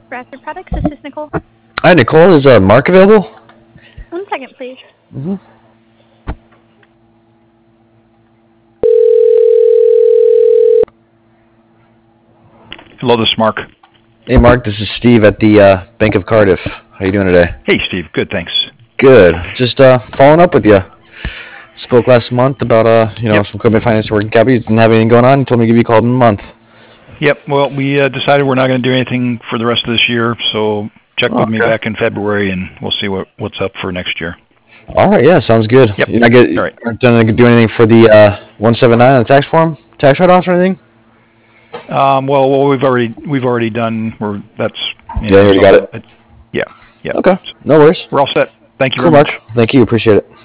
Bradford Products. This is Nicole. Hi, Nicole. Is Mark available? 1 second, please. Hello, this is Mark. Hey, Mark. This is Steve at the Bank of Cardiff. How you doing today? Hey, Steve. Good, thanks. Good. Just following up with you. Spoke last month about some equipment finance working capital. You didn't have anything going on. You told me to give you a call in a month. Yep. Well, we decided we're not going to do anything for the rest of this year, so check with me back in February, and we'll see what's up for next year. All right. Yeah, sounds good. Yep. You're not aren't going to do anything for the 179 on the tax form, tax write-offs or anything? Well, we've already done. You already got it. Yeah. Okay. No worries. We're all set. Thank you Cool, very Mark. much. Thank you. Appreciate it.